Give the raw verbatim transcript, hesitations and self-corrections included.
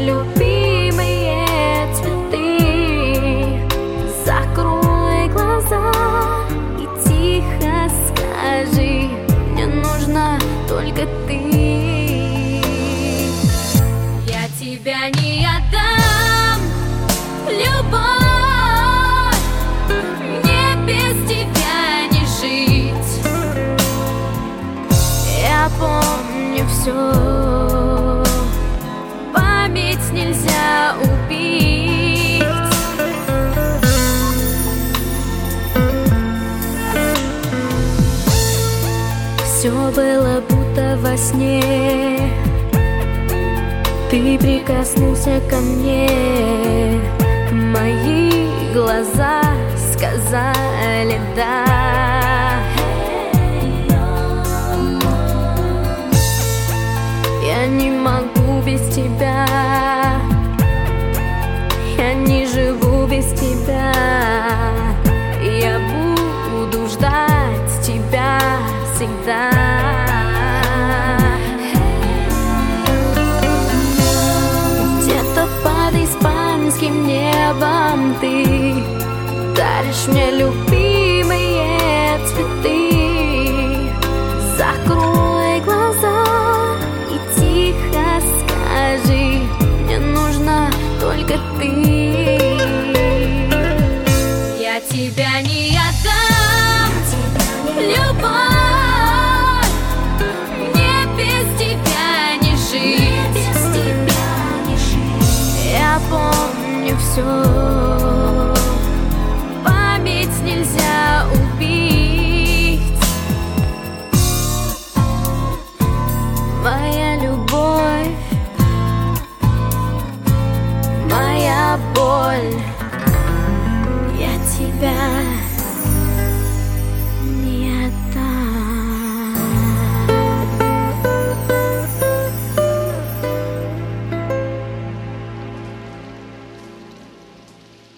любимые цветы. Закрой глаза и тихо скажи: мне нужна только ты. Я тебя не отдам, любовь, мне без тебя не жить. Я помню все, память нельзя убить. Все было будто во сне, ты прикоснулся ко мне, мои глаза сказали да. Я не могу без тебя, я не живу без тебя. Я буду ждать тебя всегда. Где-то под испанским небом ты даришь мне любимые цветы. Закрой глаза и тихо скажи: мне нужна только ты. Я тебя не отдам, любовь, мне без тебя не жить. Я помню все, память нельзя убить. Моя любовь, моя боль, я тебя